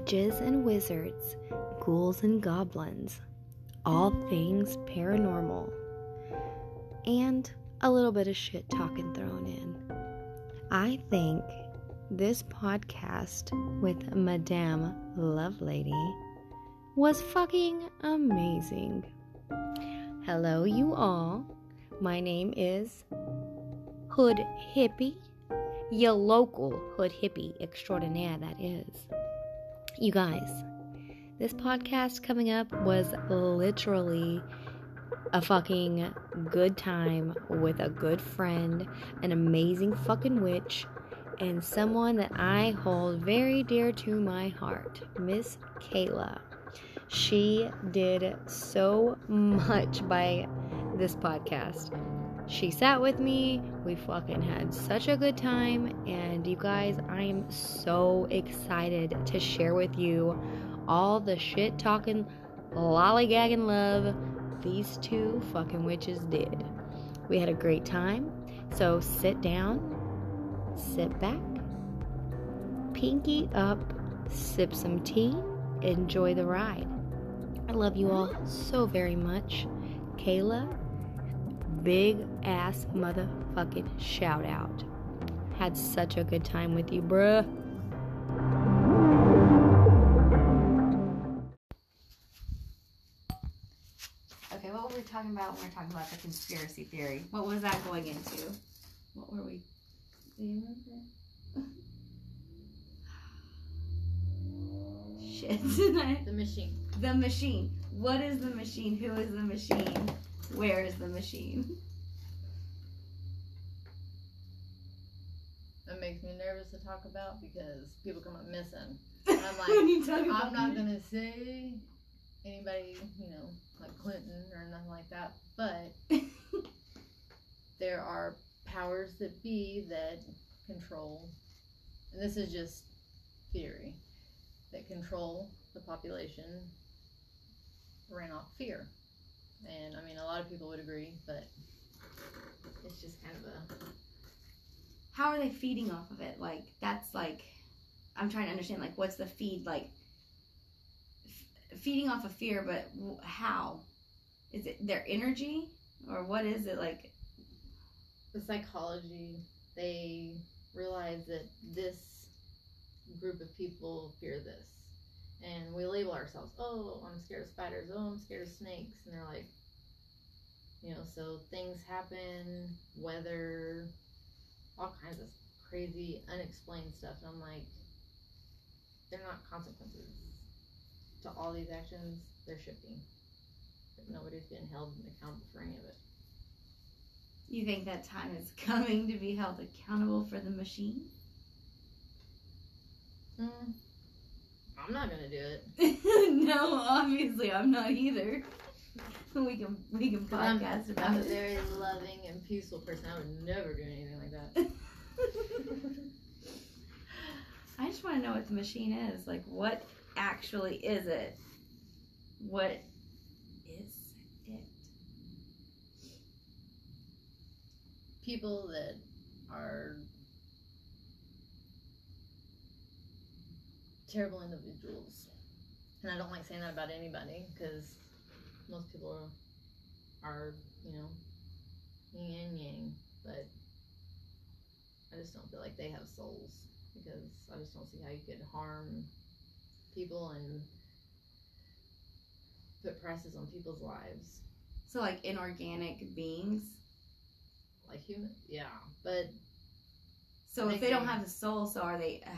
witches and wizards, ghouls and goblins, all things paranormal, and a little bit of shit talking thrown in. I think this podcast with Madame Lovelady was fucking amazing. Hello, you all. My name is Hood Hippie, your local Hood Hippie extraordinaire, that is. You guys, this podcast coming up was literally a fucking good time with a good friend, an amazing fucking witch, and someone that I hold very dear to my heart, Miss Kayla. She did so much by this podcast. She sat with me, we fucking had such a good time, and you guys, I am so excited to share with you all the shit talking, lollygagging love these two fucking witches did. We had a great time, so sit down, sit back, pinky up, sip some tea, enjoy the ride. I love you all so very much. Kayla, big ass motherfucking shout out. Had such a good time with you, bruh. Okay, what were we talking about when we were talking about the conspiracy theory? What was that going into? What were we? Do you remember? Shit. The machine. The machine. What is the machine? Who is the machine? Where is the machine? That makes me nervous to talk about because people come up missing. And I'm like, I'm not going to say anybody, like Clinton or nothing like that. But there are powers that be that control, and this is just theory, that control the population, ran off fear. And I mean, a lot of people would agree, but it's just kind of a... How are they feeding off of it? Like, that's like, I'm trying to understand, like, what's the feed, like, feeding off of fear, but how? Is it their energy? Or what is it, like? The psychology, they realize that this group of people fear this. And we label ourselves, oh, I'm scared of spiders, oh, I'm scared of snakes. And they're like, so things happen, weather, all kinds of crazy, unexplained stuff. And I'm like, they're not consequences to all these actions, they're shifting. But nobody's being held accountable for any of it. You think that time is coming to be held accountable for the machine? I'm not gonna do it. No, obviously I'm not either. We can podcast about I'm a it. very loving and peaceful person. I would never do anything like that. I just want to know what the machine is. Like, what actually is it? What is it? People that are terrible individuals. And I don't like saying that about anybody because most people are, yin and yang. But I just don't feel like they have souls because I just don't see how you could harm people and put prices on people's lives. So, like, inorganic beings? Like human, yeah. But so if they don't have a soul, so are they?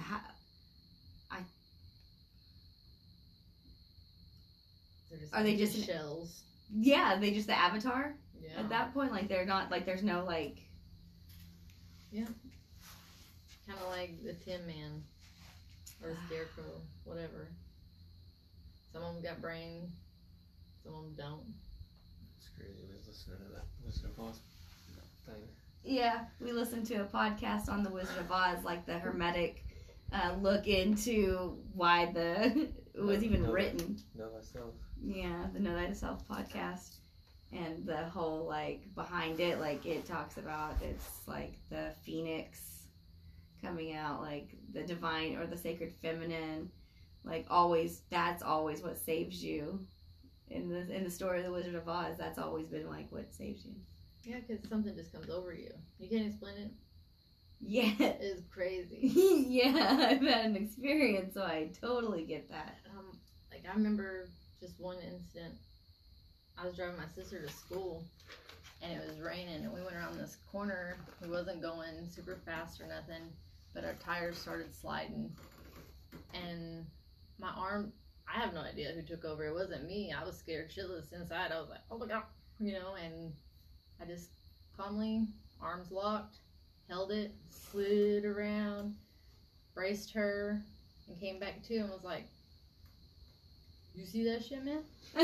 Are they just shells? Yeah, they just the avatar. Yeah. At that point, like they're not like there's no like. Yeah. Kind of like the Tin Man or the Scarecrow, whatever. Some of them got brain, some of them don't. It's crazy. We was listening to that Wizard of Oz thing. Yeah, we listened to a podcast on the Wizard of Oz, like the Hermetic look into why it was even written. Know Thyself. Yeah, the Know Thyself podcast. And the whole, like, behind it, like, it talks about, it's, like, the phoenix coming out, like, the divine or the sacred feminine, Like always, that's always what saves you. In the story of the Wizard of Oz, that's always been like what saves you. Yeah, because something just comes over you. You can't explain it. Yeah. It's crazy. Yeah, I've had an experience, so I totally get that. Like I remember just one instant. I was driving my sister to school, and it was raining, and we went around this corner. We wasn't going super fast or nothing, but our tires started sliding, and my arm. I have no idea who took over. It wasn't me. I was scared shitless inside. I was like, oh my God, and I just calmly, arms locked, held it, slid around, braced her, and came back to and was like, you see that shit, man?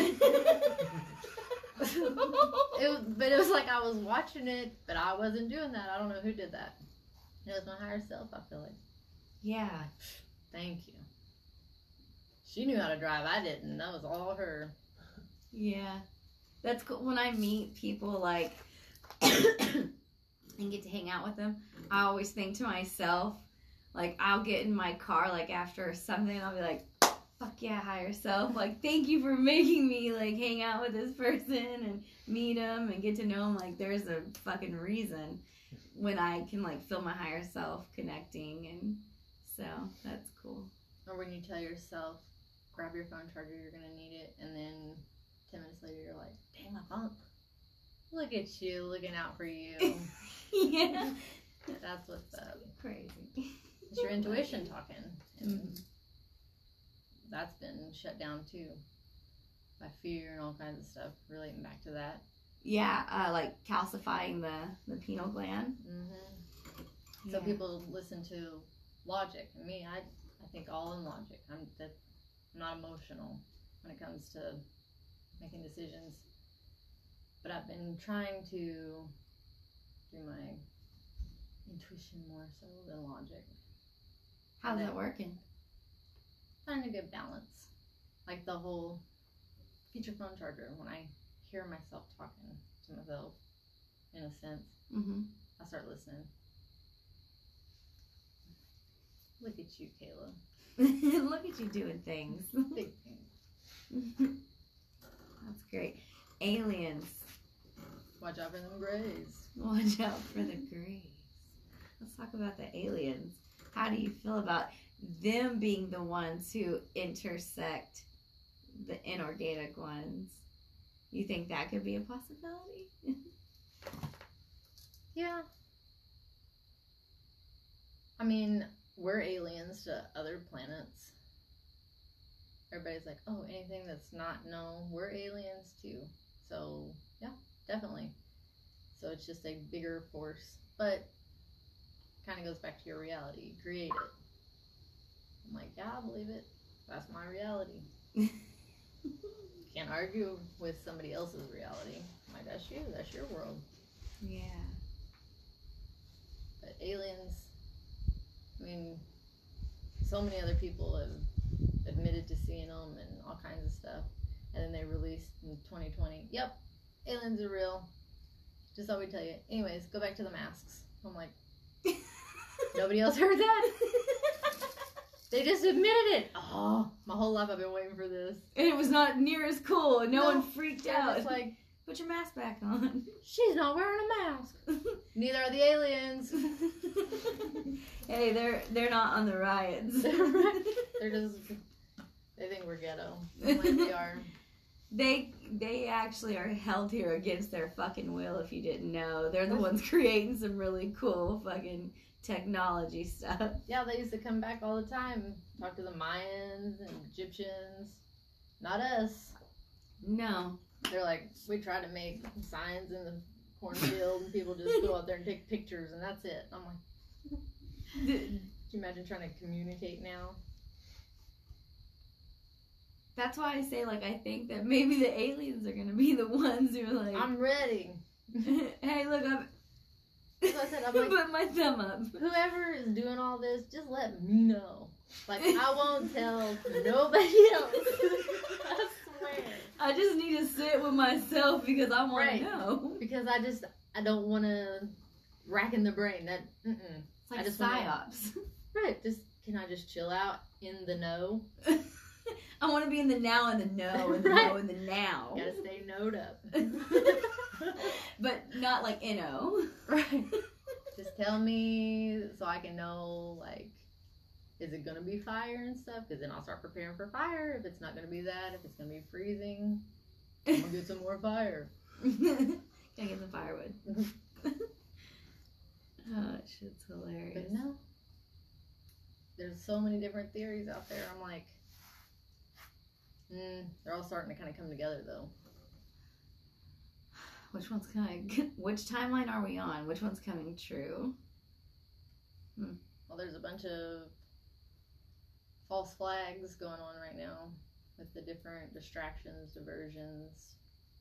But it was like I was watching it, but I wasn't doing that. I don't know who did that. It was my higher self, I feel like. Yeah. Thank you. She knew how to drive. I didn't. That was all her. Yeah. That's cool. When I meet people, like, and get to hang out with them, I always think to myself, like, I'll get in my car, like, after something, I'll be like, fuck yeah, higher self. Like, thank you for making me, like, hang out with this person and meet them and get to know them. Like, there's a fucking reason when I can, like, feel my higher self connecting. And so, that's cool. Or when you tell yourself, grab your phone charger, you're going to need it. And then 10 minutes later, you're like, dang, my phone. Look at you, looking out for you. Yeah. That's what's up. Crazy. It's your intuition talking. And that's been shut down too by fear and all kinds of stuff, relating back to that. Yeah, like calcifying the pineal gland. Mm-hmm. So people listen to logic. And me, I think all in logic. I'm not emotional when it comes to making decisions. But I've been trying to do my intuition more so than logic. How's that working? Finding a good balance. Like the whole feature phone charger. When I hear myself talking to myself, in a sense, I start listening. Look at you, Kayla. Look at you doing things. Big things. That's great. Aliens. Watch out for them grays. Watch out for the grays. Let's talk about the aliens. How do you feel about them being the ones who intersect the inorganic ones? You think that could be a possibility? Yeah. I mean, we're aliens to other planets. Everybody's like, oh, anything that's not known, we're aliens too. So, yeah, definitely. So it's just a bigger force. But kind of goes back to your reality. You create it. I'm like, yeah, I believe it. That's my reality. Can't argue with somebody else's reality. I'm like, that's you. That's your world. Yeah. But aliens, I mean, so many other people have admitted to seeing them and all kinds of stuff. And then they released in 2020, yep, aliens are real. Just thought we'd tell you. Anyways, go back to the masks. I'm like, nobody else heard that? They just admitted it. Oh, my whole life I've been waiting for this. And it was not near as cool. And no one freaked out. It's like, put your mask back on. she's not wearing a mask. Neither are the aliens. Hey, they're not on the riots. They're just, they think we're ghetto. Like we are. They actually are held here against their fucking will, if you didn't know. They're the ones creating some really cool fucking technology stuff. Yeah, they used to come back all the time. Talk to the Mayans and Egyptians. Not us. No. They're like, we try to make signs in the cornfield and people just go out there and take pictures and that's it. I'm like, could you imagine trying to communicate now? That's why I say, like, I think that maybe the aliens are going to be the ones who are like, I'm ready. Hey, look, That's what I said. I'm like, put my thumb up. whoever is doing all this, just let me know. Like, I won't tell nobody else. I swear. I just need to sit with myself because I want to know. Because I don't want to rack in the brain. That, It's like I just psyops. Right. Can I just chill out in the know. I want to be in the now and the no and the Right. no and the now. You gotta stay knowed up. But not like N-O. Right. Just tell me so I can know, like, is it gonna be fire and stuff? Because then I'll start preparing for fire. If it's not gonna be that, if it's gonna be freezing, I'm gonna get some more fire. Gotta get some firewood. Oh, that shit's hilarious. But no, there's so many different theories out there. I'm like, they're all starting to kind of come together though. Which one's which timeline are we on? Which one's coming true? Well, there's a bunch of false flags going on right now with the different distractions, diversions.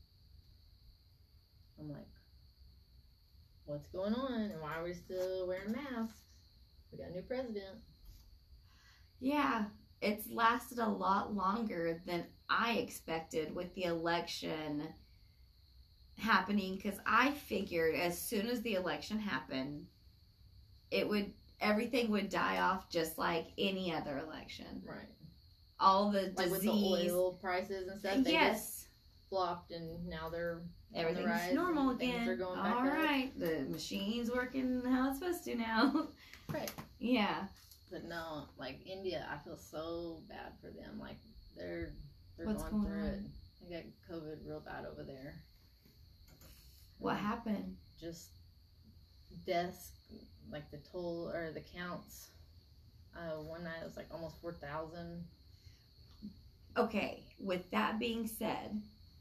I'm like, what's going on? And why are we still wearing masks? We got a new president. Yeah, it's lasted a lot longer than I expected with the election happening, because I figured as soon as the election happened, everything would die off just like any other election. Right. All the Like with the oil prices and stuff. They just yes, flopped and now they're on the everything's rise normal and things again. are going back All up. right, the machine's working how it's supposed to now. Right. Yeah. But no, like India, I feel so bad for them. Like they're What's going going through it. on? They got COVID real bad over there. What happened? Just deaths, like the toll or the counts. One night it was like almost 4,000. Okay, with that being said,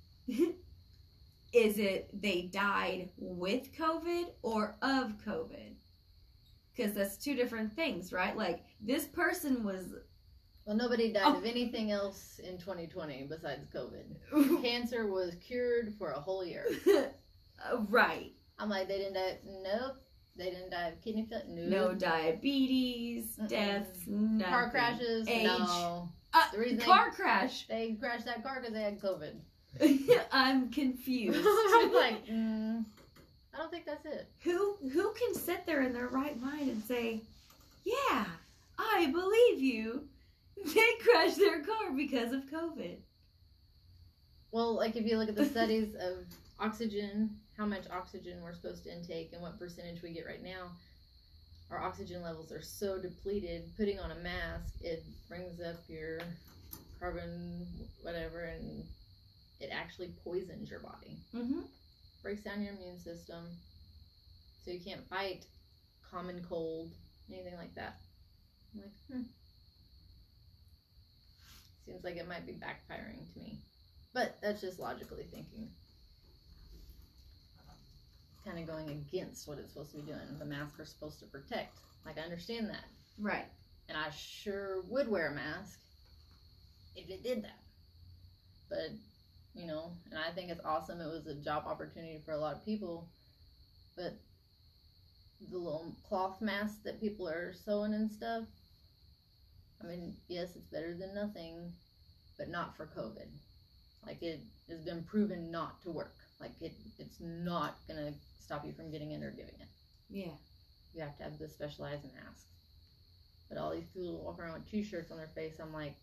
is it they died with COVID or of COVID? Because that's two different things, right? Like, this person was... Well, nobody died of anything else in 2020 besides COVID. Cancer was cured for a whole year. Right. I'm like, they didn't die. Nope. They didn't die of kidney failure. No diabetes, deaths, nothing. Car crashes. Age. No. The reason Car crash. they crashed that car because they had COVID. I'm confused. I'm like, I don't think that's it. Who can sit there in their right mind and say, yeah, I believe you. They crashed their car because of COVID. Well, like if you look at the studies of oxygen, how much oxygen we're supposed to intake and what percentage we get right now, our oxygen levels are so depleted. Putting on a mask, it brings up your carbon, whatever, and it actually poisons your body. Mm-hmm. Breaks down your immune system, so you can't fight common cold, anything like that. I'm like, seems like it might be backfiring to me, but that's just logically thinking. Kind of going against what it's supposed to be doing. The masks are supposed to protect. Like, I understand that, Right. and I sure would wear a mask if it did that. But you know, and I think it's awesome. It was a job opportunity for a lot of people. But the little cloth masks that people are sewing and stuff, I mean, yes, it's better than nothing, but not for COVID. Like, it has been proven not to work. Like, it's not going to stop you from getting it or giving it. Yeah. You have to have the specialized mask. But all these people walk around with t-shirts on their face, I'm like,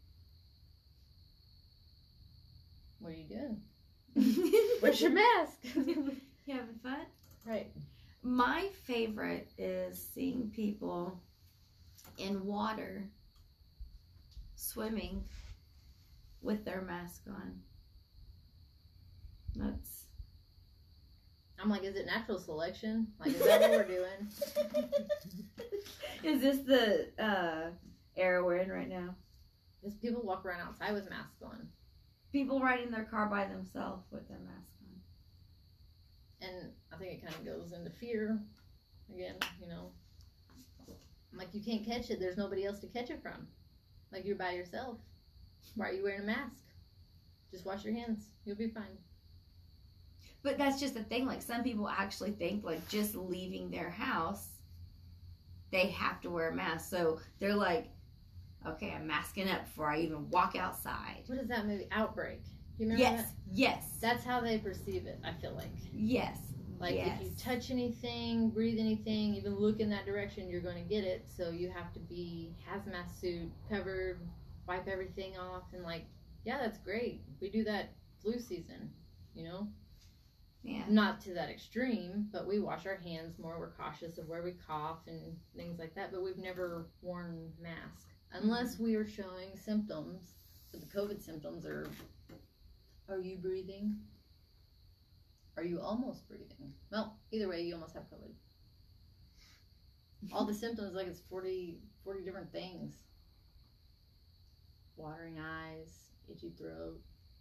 what are you doing? Where's your mask? You having fun? Right. My favorite is seeing people in water swimming with their mask on. That's... I'm like, is it natural selection? Like, is that what we're doing? Is this the era we're in right now? Just people walk around outside with masks on. People riding their car by themselves with their mask on. And I think it kind of goes into fear again, you know. I'm like, you can't catch it. There's nobody else to catch it from. Like, you're by yourself. Why are you wearing a mask? Just wash your hands. You'll be fine. But that's just the thing. Like, some people actually think, like, just leaving their house, they have to wear a mask. So they're like, okay, I'm masking up before I even walk outside. What is that movie? Outbreak. Do you remember Yes, that? yes. That's how they perceive it, I feel like. Yes. Like if you touch anything, breathe anything, even look in that direction, you're going to get it. So you have to be hazmat suit, covered, wipe everything off, and like, yeah, that's great. We do that flu season, you know? Yeah. Not to that extreme, but we wash our hands more. We're cautious of where we cough and things like that, but we've never worn masks. Unless we are showing symptoms. But the COVID symptoms are you breathing? Are you almost breathing? Well, either way, you almost have COVID. All the symptoms, like it's 40 different things. Watering eyes, itchy throat.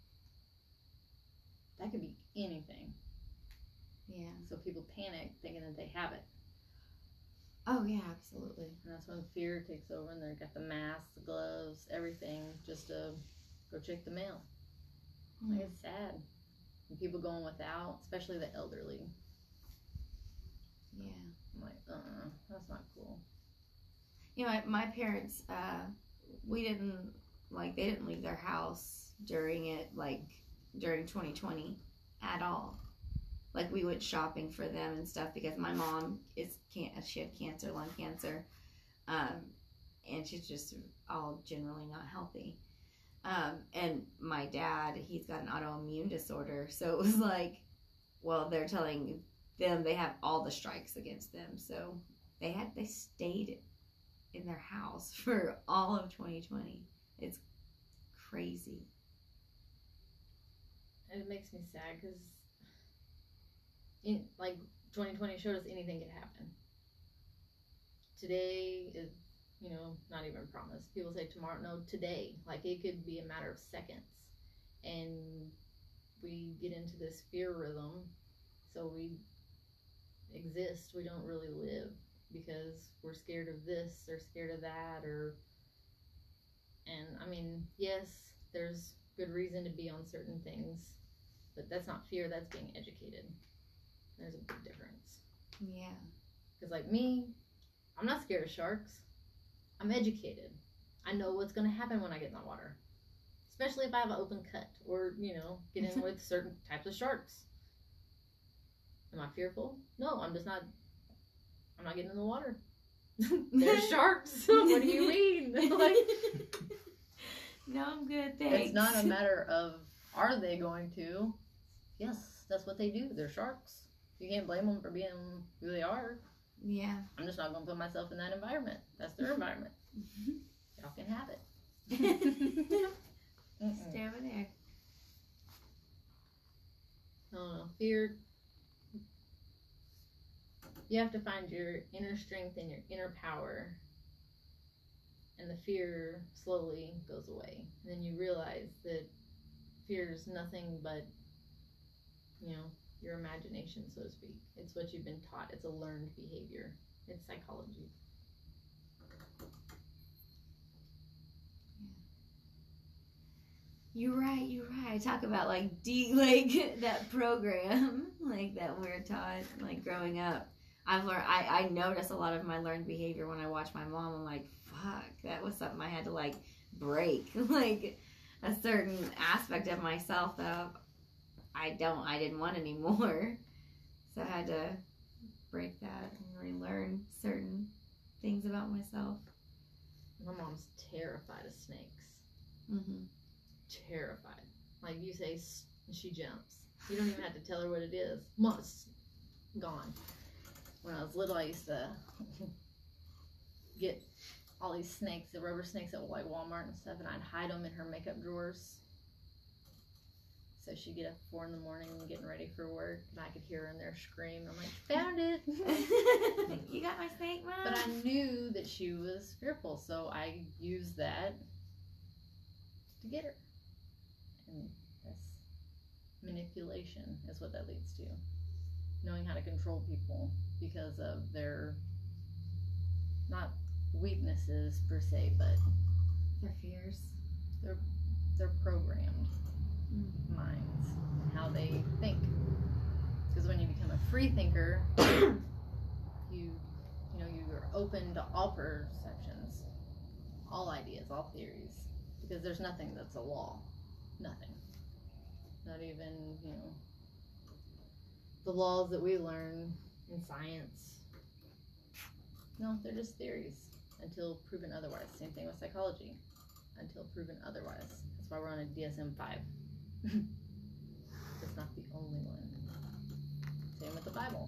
That could be anything. Yeah. So people panic thinking that they have it. Oh, yeah, absolutely. And that's when fear takes over and they've got the masks, the gloves, everything just to go check the mail. Like, it's sad. And people going without, especially the elderly. Yeah. I'm like, that's not cool. You know, my parents, they didn't leave their house during 2020 at all. Like, we went shopping for them and stuff because my mom she had cancer, lung cancer, and she's just all generally not healthy. And my dad, he's got an autoimmune disorder, so it was like, well, they're telling them they have all the strikes against them, so they stayed in their house for all of 2020. It's crazy. And it makes me sad because, like, 2020 showed us anything could happen. Today is, not even promised. People say tomorrow. No, today. Like, it could be a matter of seconds. And we get into this fear rhythm. So we exist. We don't really live because we're scared of this or scared of that. And, I mean, yes, there's good reason to be on certain things. But that's not fear. That's being educated. There's a big difference. Yeah. Because, like me, I'm not scared of sharks. I'm educated. I know what's going to happen when I get in the water. Especially if I have an open cut or, get in with certain types of sharks. Am I fearful? No, I'm not getting in the water. There's sharks. What do you mean? Like, no, I'm good, thanks. It's not a matter of, are they going to? Yes, that's what they do. They're sharks. You can't blame them for being who they are. Yeah. I'm just not going to put myself in that environment. That's their environment. Y'all can have it. Stay over there. No. Fear. You have to find your inner strength and your inner power. And the fear slowly goes away. And then you realize that fear is nothing but, your imagination, so to speak. It's what you've been taught. It's a learned behavior. It's psychology. You're right. Talk about that program, that we're taught, growing up. I've learned, I notice a lot of my learned behavior when I watch my mom. I'm like, fuck, that was something I had to break. A certain aspect of myself that I didn't want anymore. So I had to break that and relearn certain things about myself. My mom's terrified of snakes. Mm-hmm. Terrified. Like you say, she jumps. You don't even have to tell her what it is. Must. Gone. When I was little, I used to get all these snakes, the rubber snakes at Walmart and stuff, and I'd hide them in her makeup drawers. So she'd get up at 4 a.m. getting ready for work, and I could hear her in there scream. I'm like, found it! You got my snake, Mom? But I knew that she was fearful, so I used that to get her. And that's manipulation is what that leads to. Knowing how to control people because of their, not weaknesses per se, but their fears. They're programmed minds and how they think. Because when you become a free thinker, you're open to all perceptions, all ideas, all theories. Because there's nothing that's a law. Nothing. Not even, the laws that we learn in science, no, they're just theories until proven otherwise. Same thing with psychology, until proven otherwise. That's why we're on a DSM-5. It's not the only one. Same with the Bible.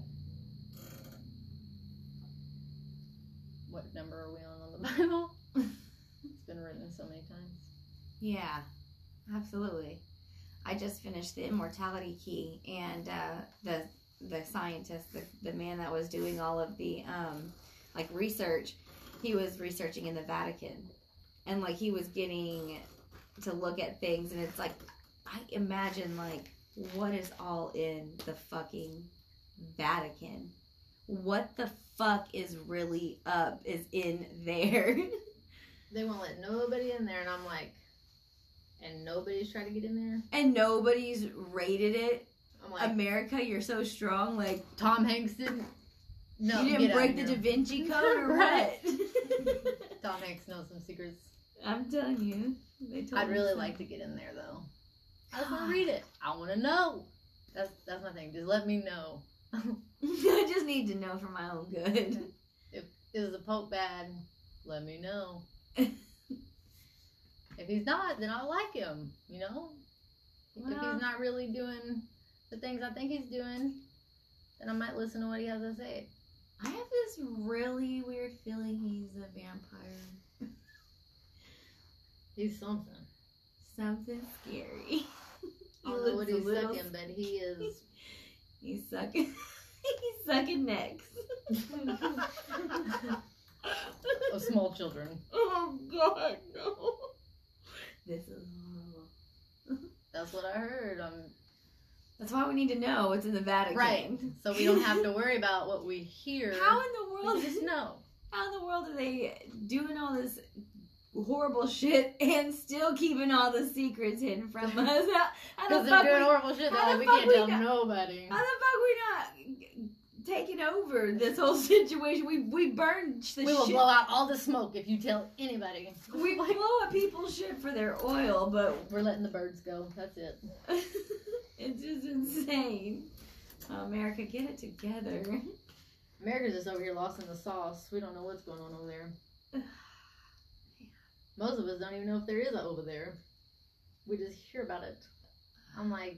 What number are we on the Bible? It's been written so many times. Yeah, absolutely. I just finished the Immortality Key, and the scientist, the man that was doing all of the like research, he was researching in the Vatican, and like he was getting to look at things, and it's like I imagine like what is all in the fucking Vatican? What the fuck is really up is in there? They won't let nobody in there, and I'm like, and nobody's trying to get in there. And nobody's rated it. I'm like, America, you're so strong. Like Tom Hanks didn't. No, you didn't break the Da Vinci Code or Right. what? Tom Hanks knows some secrets. I'm telling you, they told I'd me really so. like to get in there though. I just want to read it. I want to know. That's my thing. Just let me know. I just need to know for my own good. Is the Pope bad? Let me know. If he's not, then I'll like him. You know. If Well- he's not really doing the things I think he's doing, then I might listen to what he has to say. I have this really weird feeling he's a vampire. He's something. Something scary. I don't know what he's sucking, but he is. He's sucking. He's sucking necks. Of small children. Oh God, no! This is horrible. That's what I heard. That's why we need to know what's in the Vatican. Right. So we don't have to worry about what we hear. How in the world? We just know. How in the world are they doing all this horrible shit and still keeping all the secrets hidden from us? How the Because fuck they're doing we- horrible shit. how They're the like, we fuck can't we tell got- nobody. How the fuck we not taking over this whole situation? We burned the We will shit. blow out all the smoke if you tell anybody. We blow at people's shit for their oil, but We're letting the birds go. That's it. it's just insane. America, get it together. America's just over here lost in the sauce. We don't know what's going on over there. Most of us don't even know if there is a over there. We just hear about it. I'm like,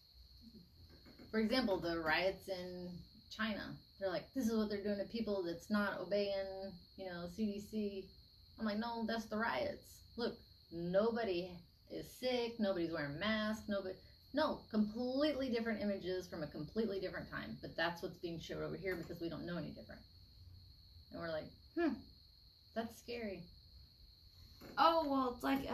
for example, the riots in China. They're like, this is what they're doing to people that's not obeying, CDC. I'm like, no, that's the riots. Look, nobody is sick. Nobody's wearing masks. No, completely different images from a completely different time. But that's what's being showed over here because we don't know any different. And we're like, that's scary. Oh, well, it's like,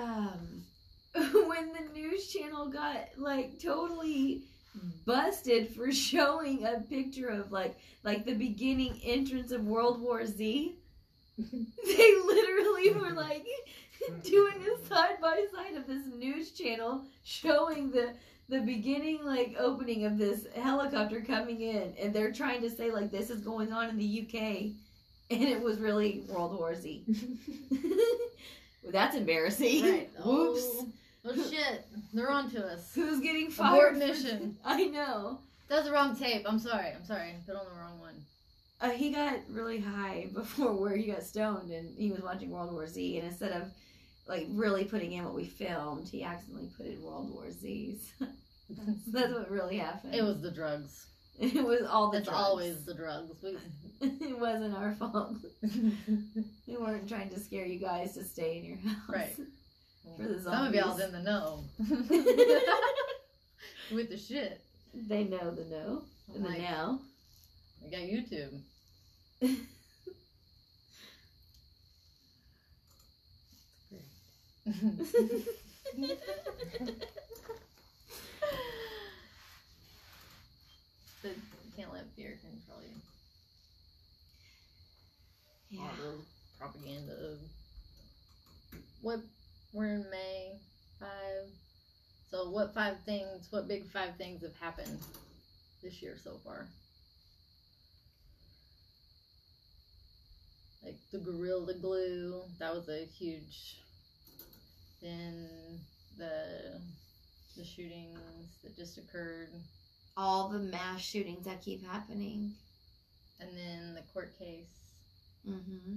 when the news channel got, like, totally busted for showing a picture of, like the beginning entrance of World War Z. They literally were, like, doing a side-by-side of this news channel showing the beginning, like, opening of this helicopter coming in. And they're trying to say, like, this is going on in the UK. And it was really World War Z. Well, that's embarrassing. Right. Whoops. Oh shit. They're on to us. Who's getting Abort fired? mission. I know. That's the wrong tape. I'm sorry. I put on the wrong one. He got really high before where he got stoned and he was watching World War Z, and instead of like really putting in what we filmed, he accidentally put in World War Z's. That's what really happened. It was the drugs. It was all the It's drugs. always the drugs. It wasn't our fault. We weren't trying to scare you guys to stay in your house. Right. For the Some of y'all's zombies. in the know. With the shit. They know the no and the Like, now. We got YouTube. But you can't let fear control you. Yeah. All the propaganda. We're in May 5. So what big 5 things have happened this year so far? Like the Gorilla Glue, that was a huge. Then the shootings that just occurred all the mass shootings that keep happening. And then the court case. Mm-hmm.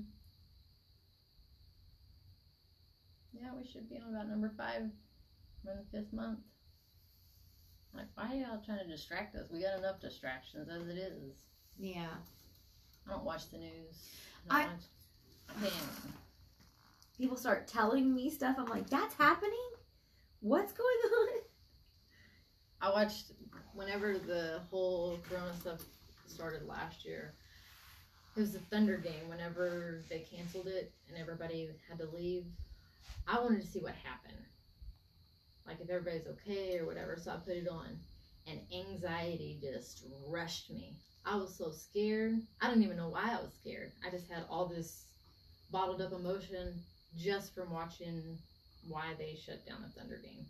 Yeah, we should be on about number 5. We're in the 5th month. Like, why are y'all trying to distract us? We got enough distractions as it is. Yeah. I don't watch the news. I can't. People start telling me stuff. I'm like, that's happening? What's going on? I watched whenever the whole Corona stuff started last year. It was the Thunder game. Whenever they canceled it and everybody had to leave, I wanted to see what happened. Like if everybody's okay or whatever. So I put it on, and anxiety just rushed me. I was so scared. I don't even know why I was scared. I just had all this bottled up emotion just from watching why they shut down the Thunder game.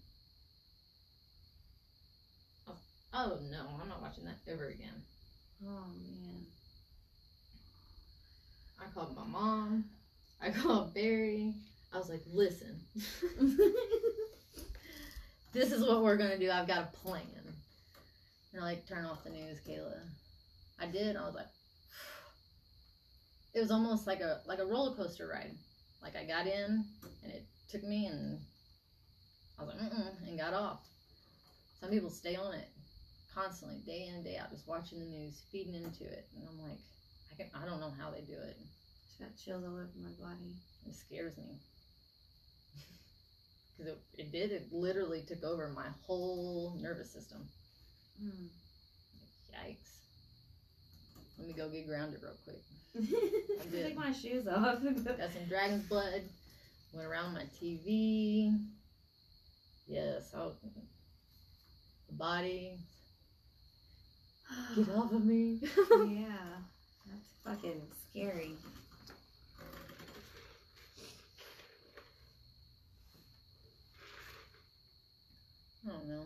Oh no, I'm not watching that ever again. Oh, man. I called my mom. I called Barry. I was like, listen, this is what we're going to do. I've got a plan. And they're like, turn off the news, Kayla. I did. I was like, it was almost like a roller coaster ride. Like I got in and it took me and I was like, and got off. Some people stay on it constantly, day in and day out, just watching the news, feeding into it. And I'm like, I don't know how they do it. Just got chills all over my body. It scares me. Because it literally took over my whole nervous system. Mm. Yikes. Let me go get grounded real quick. did. Take my shoes off. Got some dragon's blood. Went around my TV. Yes, the body. Get off of me. Yeah, that's fucking scary. I don't know.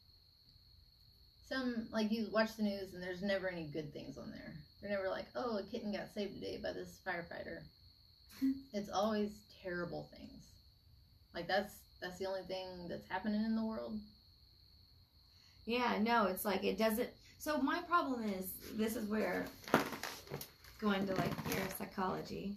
Some, like, you watch the news and there's never any good things on there. They're never like, oh, a kitten got saved today by this firefighter. It's always terrible things. Like, that's the only thing that's happening in the world. Yeah, no, it's like it doesn't. So my problem is, this is where going to like your psychology,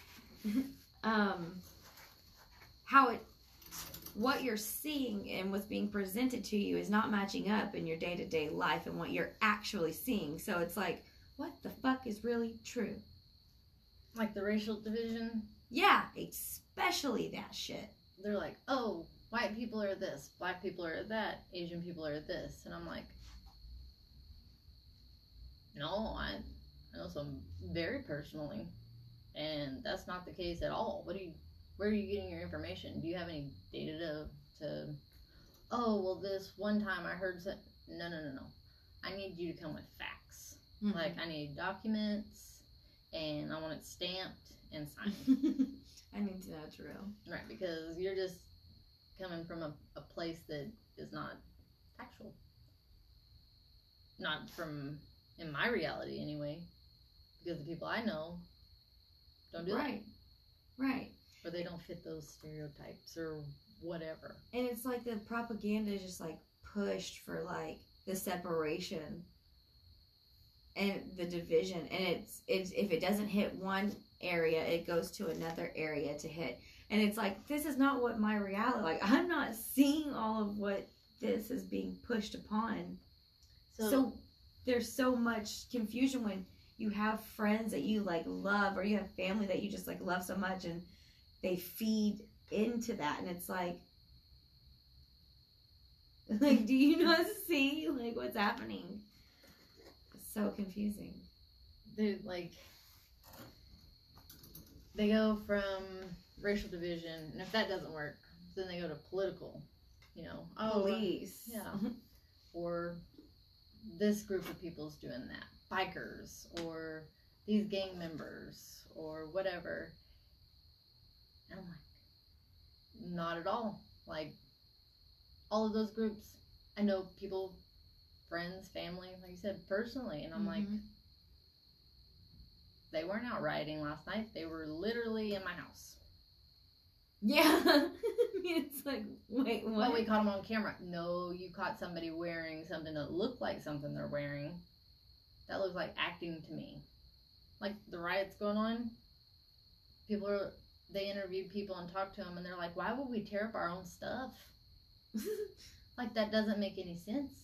what you're seeing and what's being presented to you is not matching up in your day-to-day life and what you're actually seeing. So it's like, what the fuck is really true? Like the racial division. Yeah, especially that shit. They're like, oh, white people are this, black people are that, Asian people are this. And I'm like, no, I know some very personally. And that's not the case at all. Where are you getting your information? Do you have any data to oh, well, this one time I heard no. I need you to come with facts. Mm-hmm. Like, I need documents, and I want it stamped and signed. I need to know it's real. Right, because you're just coming from a place that is not factual. Not from, in my reality anyway, because the people I know don't do that. Right. Or they don't fit those stereotypes or whatever. And it's like the propaganda is just like pushed for like the separation and the division. And it's if it doesn't hit one area, it goes to another area to hit. And it's like, this is not what my reality, like I'm not seeing all of what this is being pushed upon. So there's so much confusion when you have friends that you like love, or you have family that you just like love so much, and they feed into that, and it's like do you not see like what's happening? It's so confusing. They go from racial division, and if that doesn't work, then they go to political, Police. Yeah. Or this group of people's doing that. Bikers, or these gang members, or whatever. And I'm like, not at all. Like, all of those groups, I know people, friends, family, like you said, personally, and I'm like, they weren't out rioting last night. They were literally in my house. Yeah. It's like, wait, what? Well, we caught them on camera. No, you caught somebody wearing something that looked like something they're wearing. That looks like acting to me. Like the riots going on, they interviewed people and talked to them, and they're like, why would we tear up our own stuff? Like, that doesn't make any sense.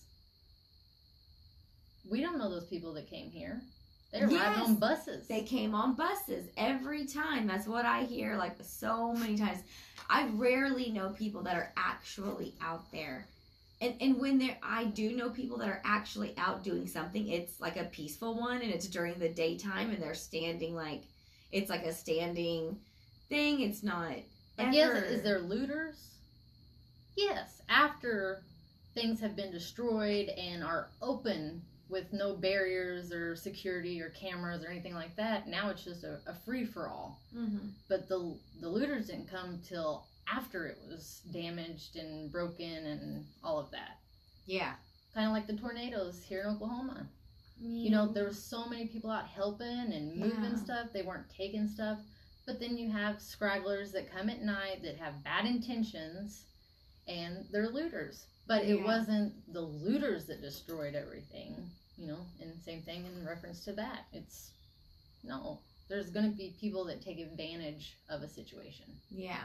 We don't know those people that came here. They arrived on buses. They came on buses every time. That's what I hear, like, so many times. I rarely know people that are actually out there. And when I do know people that are actually out doing something, it's like a peaceful one, and it's during the daytime, and they're standing, like, it's like a standing thing. It's not ever... Yes, is there looters? Yes, after things have been destroyed and are open with no barriers or security or cameras or anything like that, now it's just a free-for-all. Mm-hmm. But the looters didn't come till after it was damaged and broken and all of that. Yeah. Kind of like the tornadoes here in Oklahoma. You know, there were so many people out helping and moving stuff. They weren't taking stuff. But then you have scragglers that come at night that have bad intentions, and they're looters. But it wasn't the looters that destroyed everything, you know, and same thing in reference to that. No, there's going to be people that take advantage of a situation. Yeah.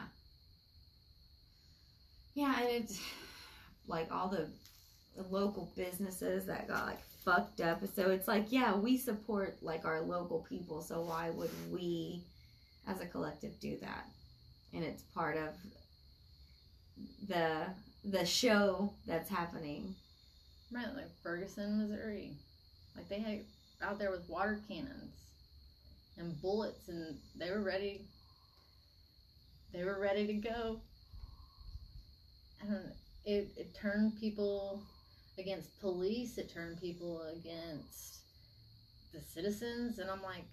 Yeah, and it's like all the local businesses that got like fucked up. So it's like, yeah, we support like our local people, so why would we as a collective do that? And it's part of the show that's happening. Right, like Ferguson, Missouri. Like they had out there with water cannons and bullets, and they were ready to go. I don't know. It turned people against police. It turned people against the citizens. And I'm like,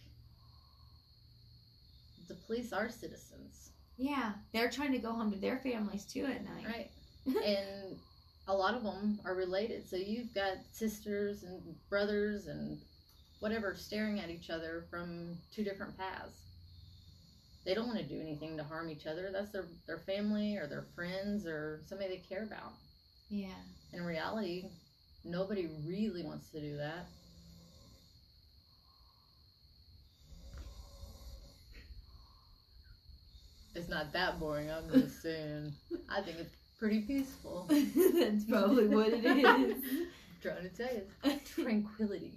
the police are citizens. Yeah. They're trying to go home to their families too at night. Right. And a lot of them are related. So you've got sisters and brothers and whatever staring at each other from two different paths. They don't want to do anything to harm each other. That's their family or their friends or somebody they care about. Yeah. In reality, nobody really wants to do that. It's not that boring, I'm just saying. I think it's pretty peaceful. That's probably what it is. I'm trying to tell you. Tranquility.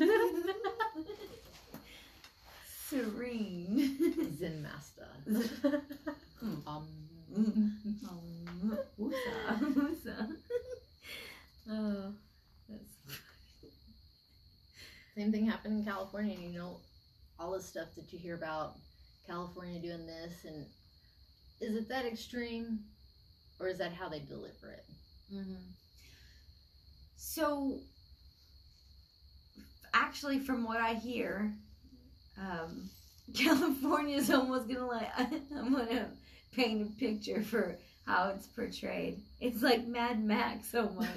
Serene. Zen master. Woosah. Oh, that's Same thing happened in California. You know, all the stuff that you hear about California doing this, and is it that extreme, or is that how they deliver it? Mm-hmm. So, actually, from what I hear, California's almost gonna I'm gonna paint a picture for how it's portrayed. It's like Mad Max almost.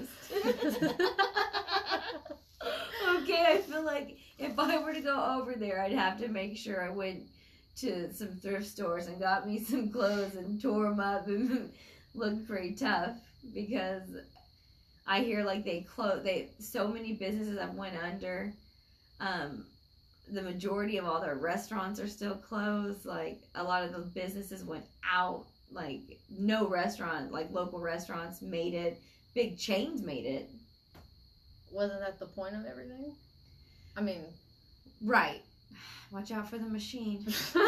Okay, I feel like if I were to go over there, I'd have to make sure I went to some thrift stores and got me some clothes and tore them up and looked pretty tough, because I hear like so many businesses have went under. The majority of all their restaurants are still closed. Like a lot of those businesses went out. Like no restaurant, like local restaurants made it. Big chains made it. Wasn't that the point of everything? I mean, right. Watch out for the machine.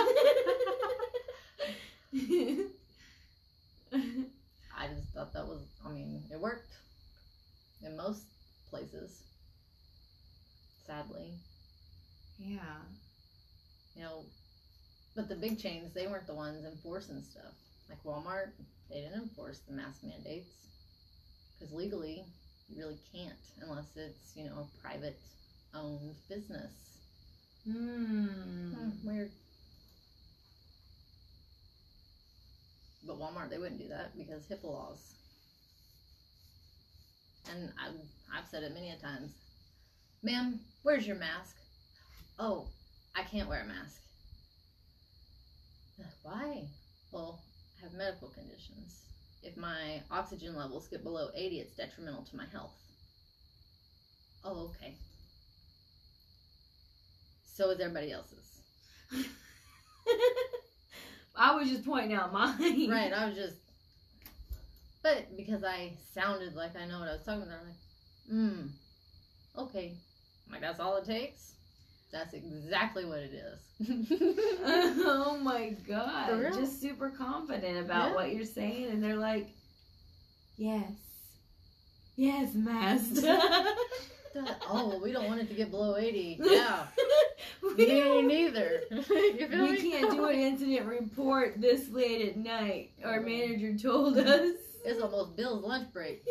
I just thought that was, it worked in most places. Sadly. Yeah. You know, but the big chains, they weren't the ones enforcing stuff. Like Walmart, they didn't enforce the mask mandates. Because legally, you really can't unless it's, you know, a private owned business. Weird. But Walmart, they wouldn't do that because HIPAA laws. And I've said it many a times. Ma'am, where's your mask? Oh, I can't wear a mask. Why? Well, I I have medical conditions. If my oxygen levels get below 80, it's detrimental to my health. Oh, okay. So is everybody else's. I was just pointing out mine. Right, I was just... But because I sounded like I know what I was talking about, I'm like, okay. I'm like, that's all it takes? That's exactly what it is. Oh my For god. real? Just super confident about Yeah. what you're saying, and they're like, yes. Yes, master. Oh, we don't want it to get below 80. Yeah. we, Me don't- neither. You feel we me? can't do an incident report this late at night. Our manager told us. It's almost Bill's lunch break.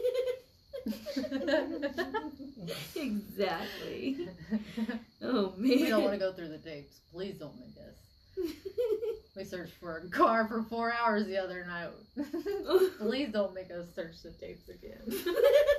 Exactly. Oh man. We don't want to go through the tapes. Please don't make us. We searched for a car for 4 hours the other night. Please don't make us search the tapes again.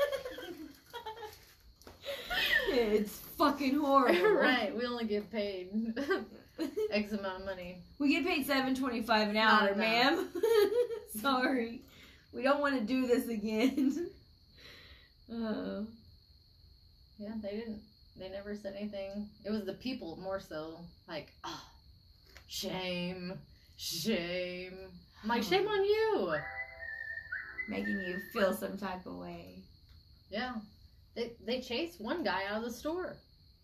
It's fucking horrible. Right, we only get paid X amount of money. We get paid $7.25 an Not hour, enough. ma'am. Sorry. We don't want to do this again. Oh. Yeah, they never said anything. It was the people more so, like, oh, shame. I'm like, shame on you. Making you feel some type of way. Yeah. They chased one guy out of the store.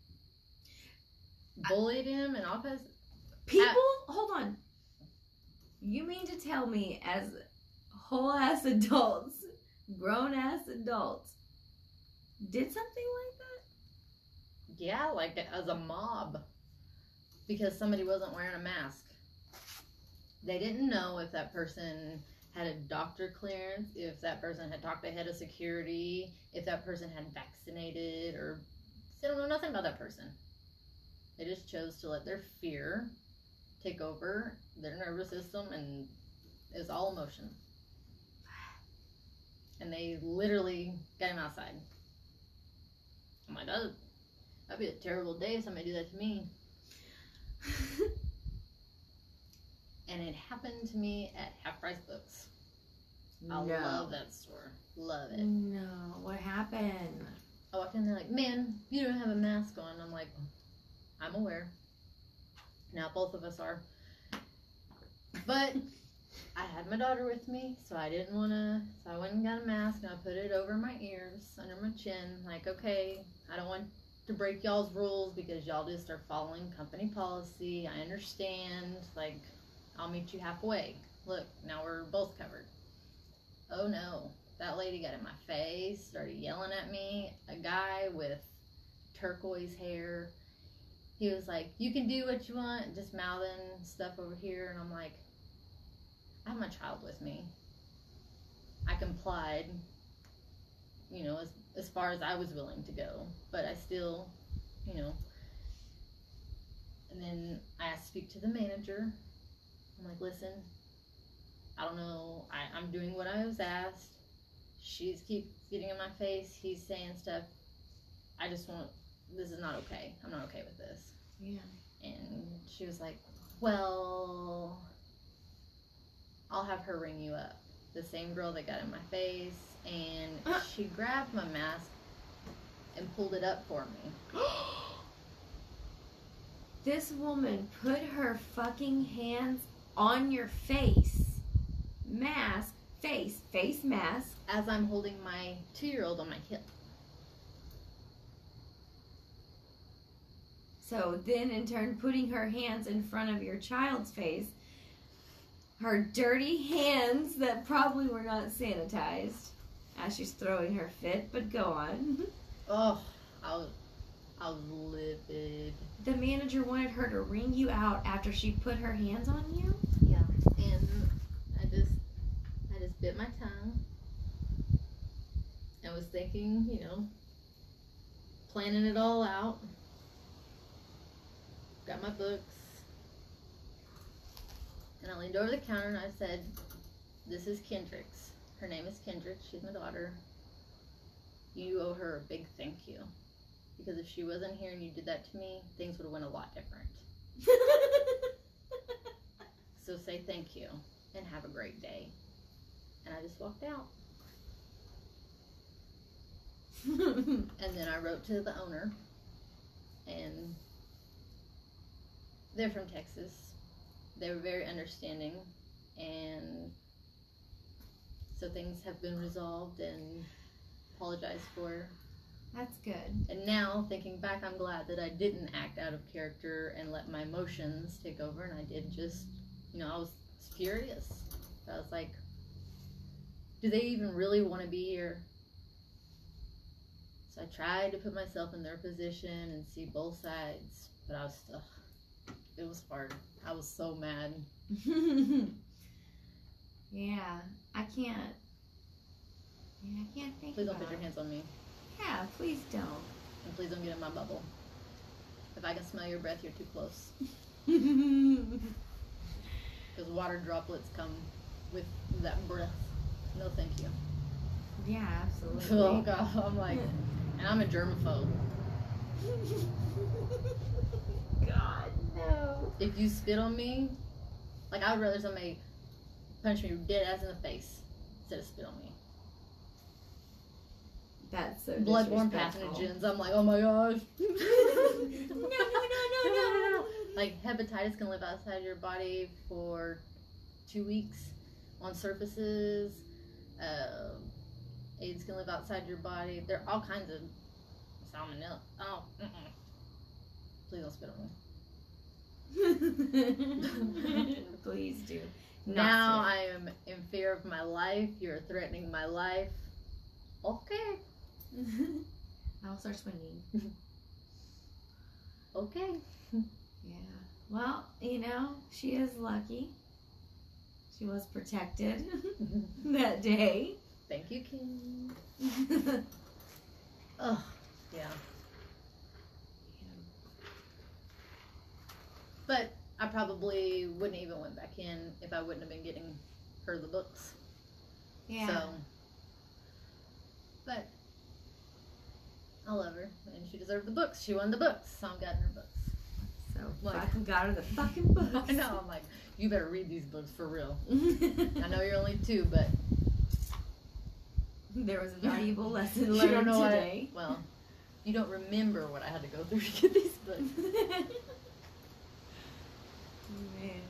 Bullied him and all kinds. People, hold on. You mean to tell me, as whole ass adults, grown ass adults, did something like that? Yeah, like as a mob. Because somebody wasn't wearing a mask. They didn't know if that person had a doctor clearance, if that person had talked to head of security, if that person had vaccinated, or they don't know nothing about that person. They just chose to let their fear take over their nervous system, and it was all emotion. And they literally got him outside. I'm like, that'd be a terrible day if somebody did that to me. And it happened to me at Half Price Books. I love that store. Love it. No, what happened? I walked in there like, man, you don't have a mask on. I'm like, I'm aware. Now both of us are. But I had my daughter with me, so I didn't want to. So I went and got a mask and I put it over my ears, under my chin. Like, okay, I don't want to break y'all's rules because y'all just are following company policy. I understand. Like, I'll meet you halfway. Look, now we're both covered. Oh no. That lady got in my face, started yelling at me. A guy with turquoise hair. He was like, you can do what you want, just mouthing stuff over here. And I'm like, I have my child with me. I complied, you know, as far as I was willing to go. But I still, you know. And then I asked to speak to the manager. I'm like, listen, I don't know. I'm doing what I was asked. She's keep getting in my face. He's saying stuff. I just want, this is not okay. I'm not okay with this. Yeah. And she was like, well, I'll have her ring you up. The same girl that got in my face. And she grabbed my mask and pulled it up for me. This woman put her fucking hands on your face. Mask, face mask. As I'm holding my 2-year-old on my hip. So then in turn putting her hands in front of your child's face. Her dirty hands that probably were not sanitized as she's throwing her fit, but go on. Oh, I was livid. The manager wanted her to ring you out after she put her hands on you? Yeah, and I just bit my tongue. I was thinking, you know, planning it all out. Got my books. And I leaned over the counter and I said, this is Kendrick's. Her name is Kendrick. She's my daughter. You owe her a big thank you. Because if she wasn't here and you did that to me, things would have went a lot different. So say thank you. and have a great day. And I just walked out. And then I wrote to the owner, and they're from Texas. They were very understanding, and so things have been resolved and apologized for. That's good. And now, thinking back, I'm glad that I didn't act out of character and let my emotions take over, and I did just, I was furious. I was like, do they even really want to be here? So I tried to put myself in their position and see both sides, but I was still, it was hard. I was so mad. Yeah, I can't think Please don't about put your it. hands on me, Yeah, please don't. and please don't get in my bubble. If I can smell your breath, you're too close. Because water droplets come with that breath. No, thank you. Yeah, absolutely. Oh God, I'm like, and I'm a germaphobe. God, no. If you spit on me, like I would rather somebody punch me dead ass in the face instead of spit on me. That's so Bloodborne disrespectful. pathogens. I'm like, oh my gosh. No. Like hepatitis can live outside your body for 2 weeks on surfaces. AIDS can live outside your body. There are all kinds of salmonella. Oh, please don't spit on me. Please do. Now I am in fear of my life. You're threatening my life. Okay. I'll start swinging. Okay. Yeah. Well, she is lucky. She was protected that day. Thank you, Kim. Oh, yeah. But I probably wouldn't even went back in if I wouldn't have been getting her the books. Yeah. So, but I love her, and she deserved the books. She won the books, so I'm getting her books. So Like- fucking got her the fucking books. I know. I'm like, you better read these books for real. I know you're only 2, but There was a valuable lesson you learned don't know today. well, you don't remember what I had to go through to get these books. Man.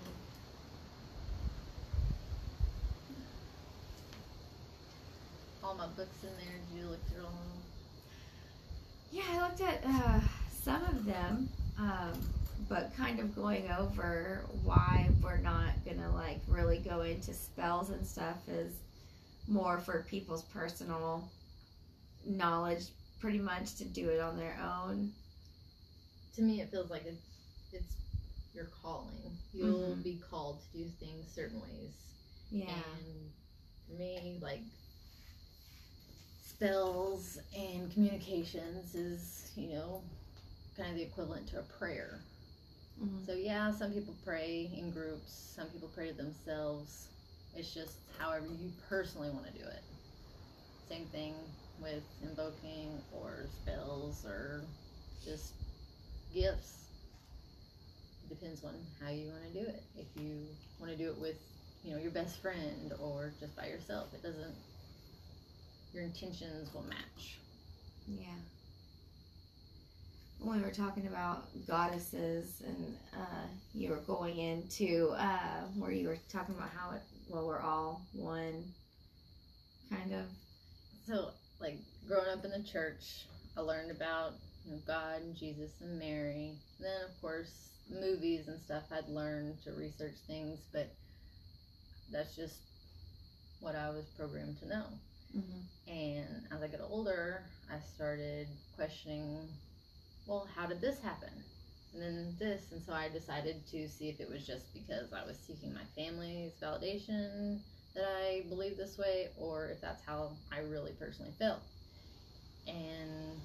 All my books in there. Did you look through all of them? Yeah, I looked at some of them, but kind of going over why we're not gonna like really go into spells and stuff is more for people's personal knowledge, pretty much to do it on their own. To me, it feels like it's your calling. You'll Mhm. be called to do things certain ways. Yeah. And for me, like spells and communications is, kind of the equivalent to a prayer. Mhm. So yeah, some people pray in groups, some people pray to themselves. It's just however you personally want to do it. Same thing with invoking or spells or just gifts. It depends on how you want to do it. If you want to do it with, your best friend or just by yourself, it doesn't, your intentions will match. Yeah. When we were talking about goddesses and you were going into where you were talking about how we're all one, kind of. So, like, growing up in the church, I learned about God and Jesus and Mary. And then, of course, movies and stuff, I'd learned to research things, but that's just what I was programmed to know. Mm-hmm. And as I got older, I started questioning, well, how did this happen? And then this, and so I decided to see if it was just because I was seeking my family's validation that I believe this way, or if that's how I really personally felt. And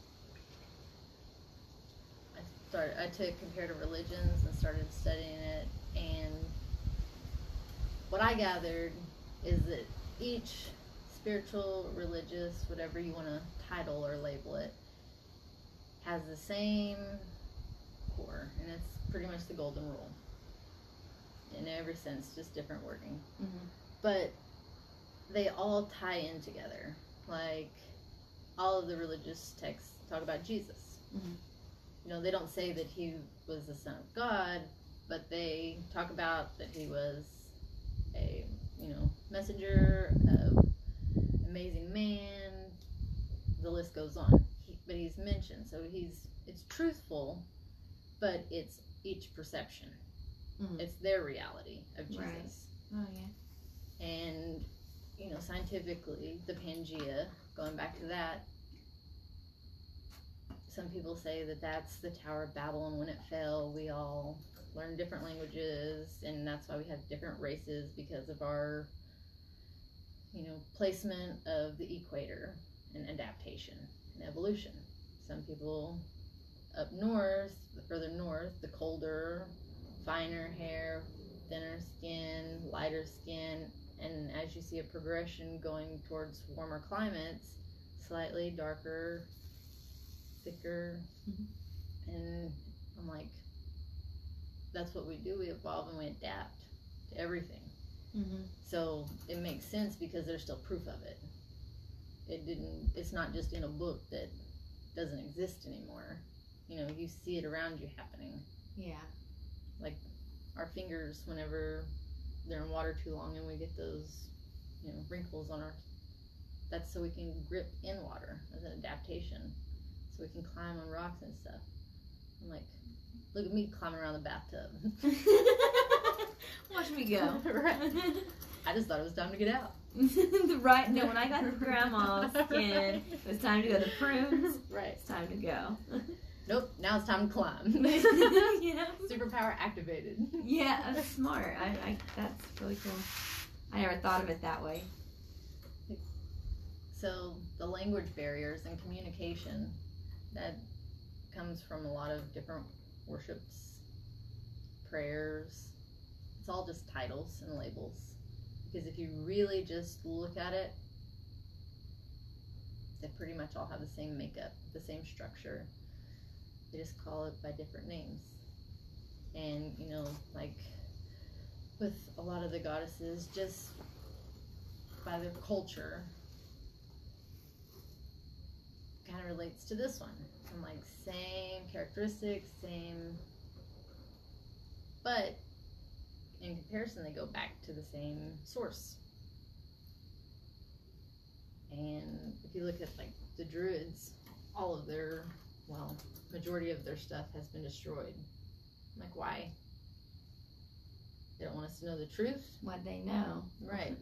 I took comparative religions and started studying it, and what I gathered is that each spiritual, religious, whatever you want to title or label it, has the same core, and it's pretty much the golden rule. in every sense, just different wording. Mhm. But they all tie in together. Like, all of the religious texts talk about Jesus. Mhm. You know, they don't say that he was the Son of God, but they talk about that he was a, messenger, amazing man. The list goes on. But he's mentioned, so it's truthful, but it's each perception. Mhm. It's their reality of Jesus. Right. Oh yeah. And, scientifically, the Pangea, going back to that, some people say that that's the Tower of Babel, and when it fell, we all learned different languages, and that's why we have different races, because of our, placement of the equator and adaptation and evolution. Some people up north, further north, the colder, finer hair, thinner skin, lighter skin, and as you see a progression going towards warmer climates, slightly darker, thicker, and I'm like, that's what we do. We evolve and we adapt to everything. Mhm. So it makes sense because there's still proof of it. It's not just in a book that doesn't exist anymore. You see it around you happening. Yeah. Like our fingers, whenever they're in water too long and we get those, wrinkles on that's so we can grip in water as an adaptation. So we can climb on rocks and stuff. I'm like, look at me climbing around the bathtub. Watch me go. Right. I just thought it was time to get out. Right. No, when I got the grandma skin, it was time to go to prunes. Right. It's time to go. Nope. Now it's time to climb. Yeah. Superpower activated. Yeah, that's smart. That's really cool. I never thought of it that way. So the language barriers and communication, that comes from a lot of different worships, prayers. It's all just titles and labels. Because if you really just look at it, they pretty much all have the same makeup, the same structure. They just call it by different names. And, like with a lot of the goddesses, just by their culture, kind of relates to this one. And like same characteristics, same, but in comparison, they go back to the same source. And if you look at like the Druids, all of their, majority of their stuff has been destroyed. I'm like, why? They don't want us to know the truth? What they know. Right.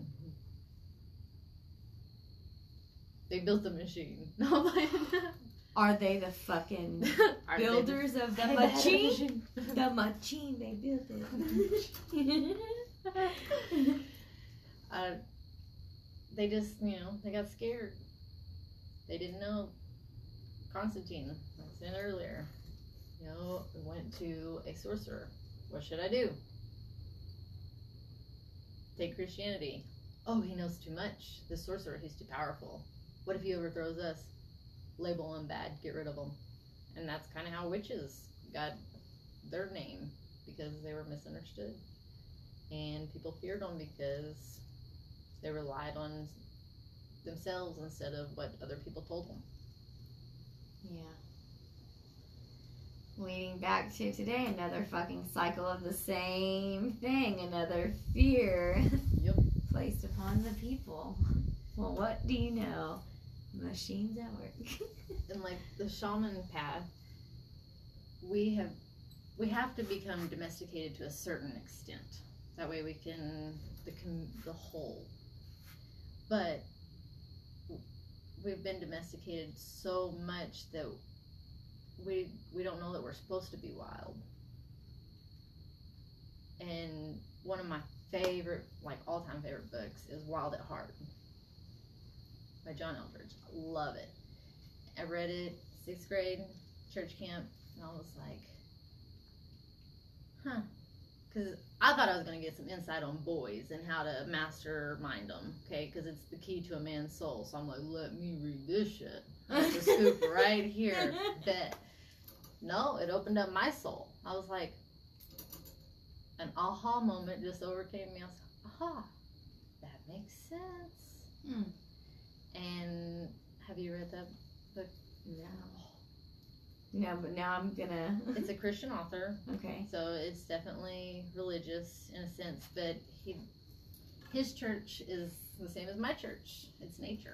They built the machine. Are they the fucking Are builders of the machine? The machine, they built it. They just, they got scared. They didn't know. Constantine, like I said earlier, went to a sorcerer. What should I do? Take Christianity. Oh, he knows too much. The sorcerer, he's too powerful. What if he overthrows us? Label him bad, get rid of him. And that's kind of how witches got their name, because they were misunderstood. And people feared them because they relied on themselves instead of what other people told them. Yeah. Leading back to today, another fucking cycle of the same thing, another fear Yep. placed upon the people. Well, what do you know? Machines at work. And like the shaman path, we have to become domesticated to a certain extent. That way we can the whole. But we've been domesticated so much that we don't know that we're supposed to be wild. And one of my favorite, like all-time favorite books is Wild at Heart by John Eldridge. I love it. I read it 6th grade, church camp, and I was like, because I thought I was going to get some insight on boys and how to mastermind them, okay, because it's the key to a man's soul. So I'm like, let me read this shit. That's the scoop right here. Bet. No, it opened up my soul. I was like, an aha moment just overcame me. I was like, aha, that makes sense. Hmm. And have you read that book? No. No, but now I'm gonna. It's a Christian author, Okay. so it's definitely religious in a sense, but his church is the same as my church. It's nature.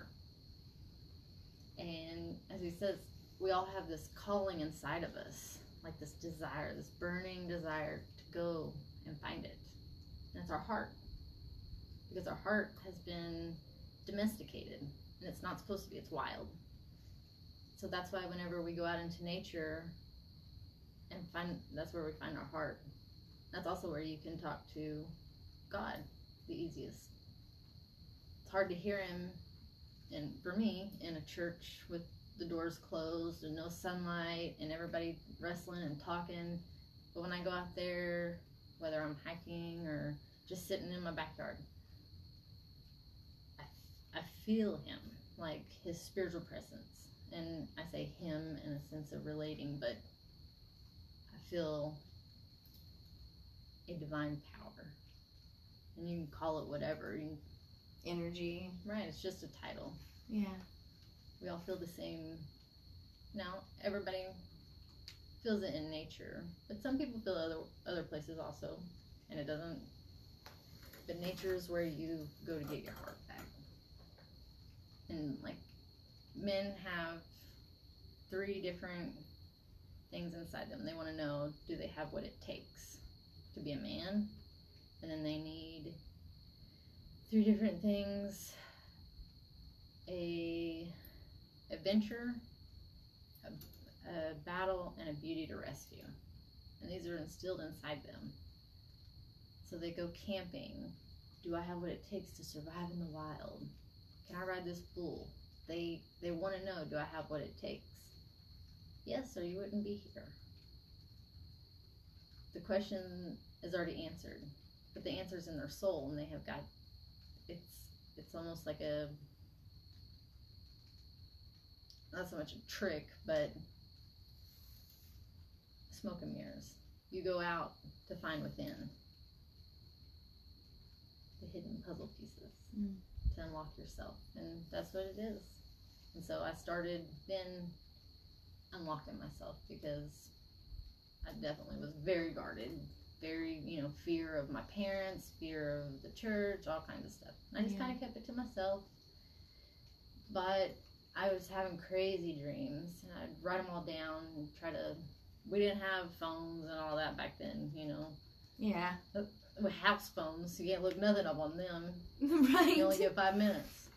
And as he says, we all have this calling inside of us, like this desire, this burning desire to go and find it. And it's our heart. Because our heart has been domesticated, and it's not supposed to be, it's wild. So that's why whenever we go out into nature and that's where we find our heart. That's also where you can talk to God the easiest. It's hard to hear him, and for me, in a church with the doors closed and no sunlight and everybody wrestling and talking. But when I go out there, whether I'm hiking or just sitting in my backyard, I feel him, like his spiritual presence. And I say him in a sense of relating, but I feel a divine power. And you can call it whatever. Energy. Right, it's just a title. Yeah. We all feel the same. Now, everybody feels it in nature, but some people feel other places also, and it doesn't. But nature is where you go to get your heart back. And like, men have 3 different things inside them. They want to know, do they have what it takes to be a man? And then they need 3 different things: a adventure, a battle, and a beauty to rescue. And these are instilled inside them. So they go camping. Do I have what it takes to survive in the wild? Can I ride this bull? They want to know, do I have what it takes? Yes, or you wouldn't be here. The question is already answered, but the answer's in their soul, and they have got, it's almost like a, not so much a trick, but smoke and mirrors. You go out to find within the hidden puzzle pieces to unlock yourself, and that's what it is. And so I started then unlocking myself, because I definitely was very guarded, very, fear of my parents, fear of the church, all kinds of stuff. And I just kind of kept it to myself. But I was having crazy dreams, and I'd write them all down and we didn't have phones and all that back then, Yeah. With house phones, you can't look nothing up on them. Right. You only get 5 minutes.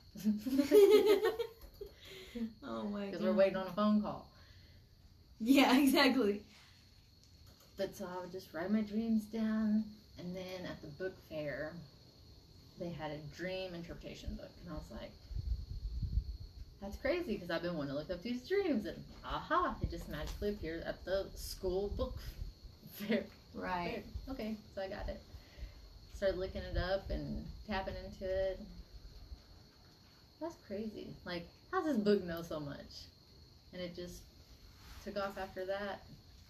Oh my god. Because we're waiting on a phone call. Yeah, exactly. But so I would just write my dreams down, and then at the book fair, they had a dream interpretation book, and I was like, that's crazy, because I've been wanting to look up these dreams, and aha, it just magically appeared at the school book fair. Right. Okay, so I got it. Started looking it up and tapping into it. That's crazy. Like, how's this book know so much? And it just took off after that.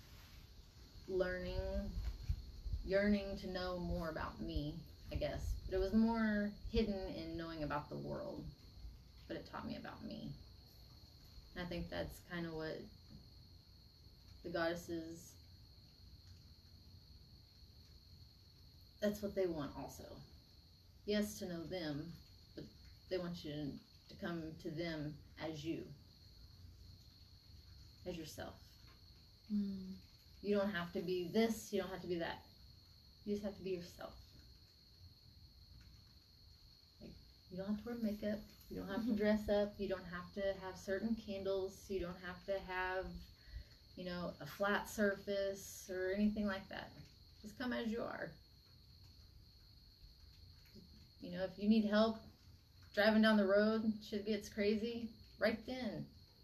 Yearning to know more about me, I guess. But it was more hidden in knowing about the world. But it taught me about me. And I think that's kind of what the goddesses, that's what they want also. Yes, to know them, but they want you to come to them as you. As yourself. You don't have to be this, you don't have to be that. You just have to be yourself. Like, you don't have to wear makeup, you don't have to dress up, you don't have to have certain candles, you don't have to have, a flat surface or anything like that. Just come as you are. If you need help driving down the road, shit gets crazy, right then.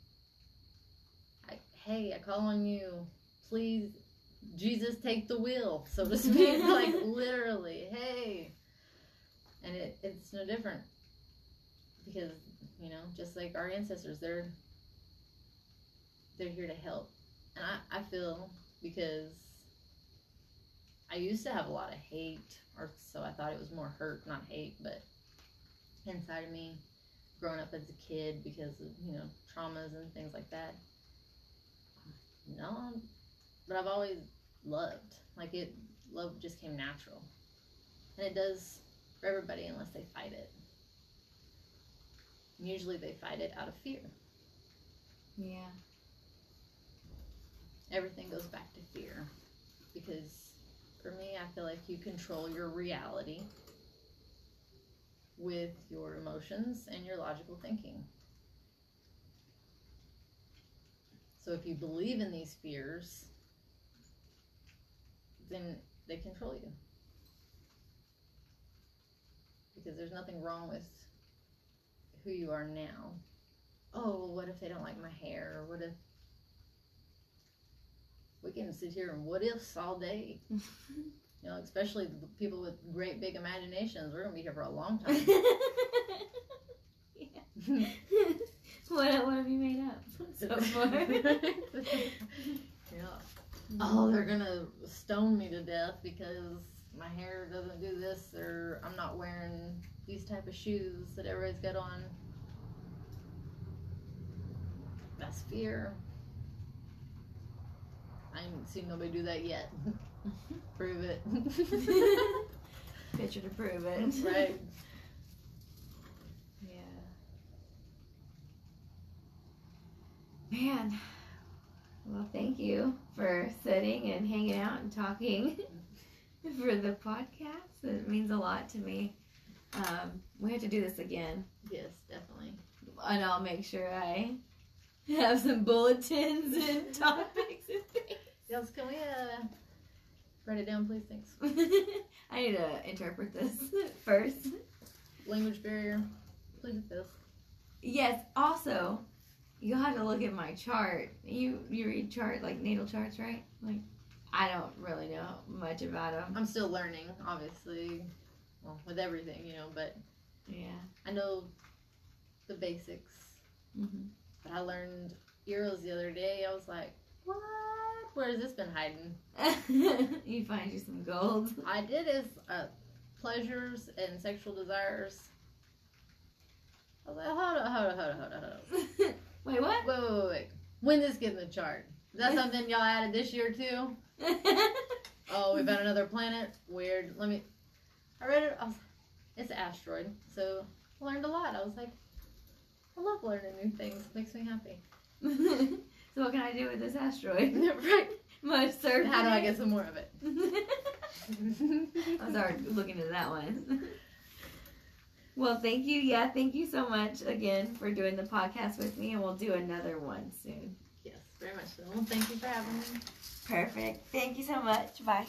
Hey, I call on you. Please, Jesus, take the wheel, so to speak. Like, literally, hey. And it's no different. Because, just like our ancestors, they're here to help. And I feel, because I used to have a lot of hate, or so I thought it was more hurt, not hate, but inside of me, growing up as a kid because of, traumas and things like that. No, but I've always loved. Love just came natural. And it does for everybody unless they fight it. And usually they fight it out of fear. Yeah. Everything goes back to fear. Because for me, I feel like you control your reality with your emotions and your logical thinking. So if you believe in these fears, then they control you. Because there's nothing wrong with who you are now. Oh, what if they don't like my hair? What if... We can sit here and what ifs all day. Especially the people with great big imaginations. We're going to be here for a long time. Yeah. What have you made up so far? Yeah. Oh, they're going to stone me to death because my hair doesn't do this, or I'm not wearing these type of shoes that everybody's got on. That's fear. I haven't seen nobody do that yet. Prove it. Picture to prove it. Right. Yeah. Man. Well, thank you for sitting and hanging out and talking for the podcast. It means a lot to me. We have to do this again. Yes, definitely. And I'll make sure I have some bulletins and topics and things. Yes, can we write it down, please? Thanks. I need to interpret this first. Language barrier. Please this. Yes, also, you'll have to look at my chart. You read chart, like natal charts, right? Like, I don't really know much about them. I'm still learning, obviously. Well, with everything, but Yeah. I know the basics. Mm-hmm. But I learned Eros the other day. I was like, what? Where has this been hiding? You find you some gold. I did is pleasures and sexual desires. I was like, hold on. Wait, what? Wait. When did this get in the chart? Is that something y'all added this year too? Oh, we found another planet? Weird. I read it. It's an asteroid. So I learned a lot. I was like, I love learning new things. It makes me happy. So what can I do with this asteroid? Right. Much survey. How do I get some more of it? I'll start looking into that one. Well, thank you. Yeah, thank you so much again for doing the podcast with me, and we'll do another one soon. Yes, very much so. Well, thank you for having me. Perfect. Thank you so much. Bye.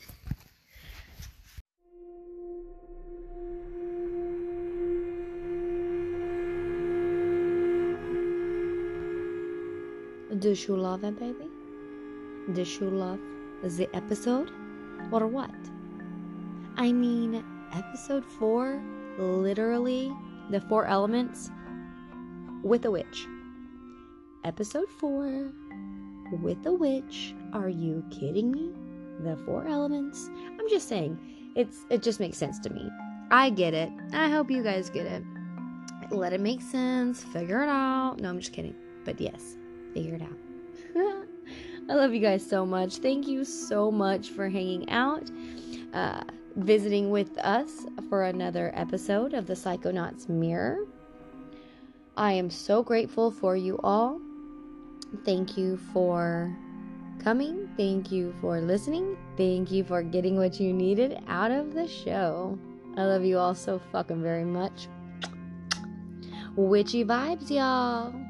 Did you love it, baby? Did you love the episode? Or what? I mean, episode 4, literally, the 4 elements with a witch. Episode 4, with a witch. Are you kidding me? The 4 elements? I'm just saying, it just makes sense to me. I get it. I hope you guys get it. Let it make sense. Figure it out. No, I'm just kidding. But yes. Figure it out. I love you guys so much. Thank you so much for hanging out, visiting with us for another episode of the Psychonauts Mirror. I am so grateful for you all. Thank you for coming. Thank you for listening. Thank you for getting what you needed out of the show. I love you all so fucking very much. Witchy vibes, y'all.